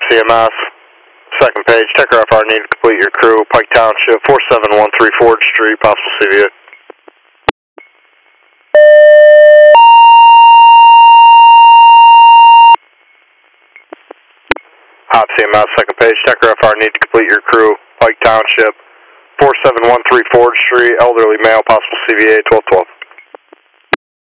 CMS, second page, Tecker FR, need to complete your crew, Pike Township, 4713 Ford Street, possible CVA. Hot CMS, second page, Tecker FR, need to complete your crew, Pike Township, 4713 Ford Street, elderly male, possible CVA, 1212.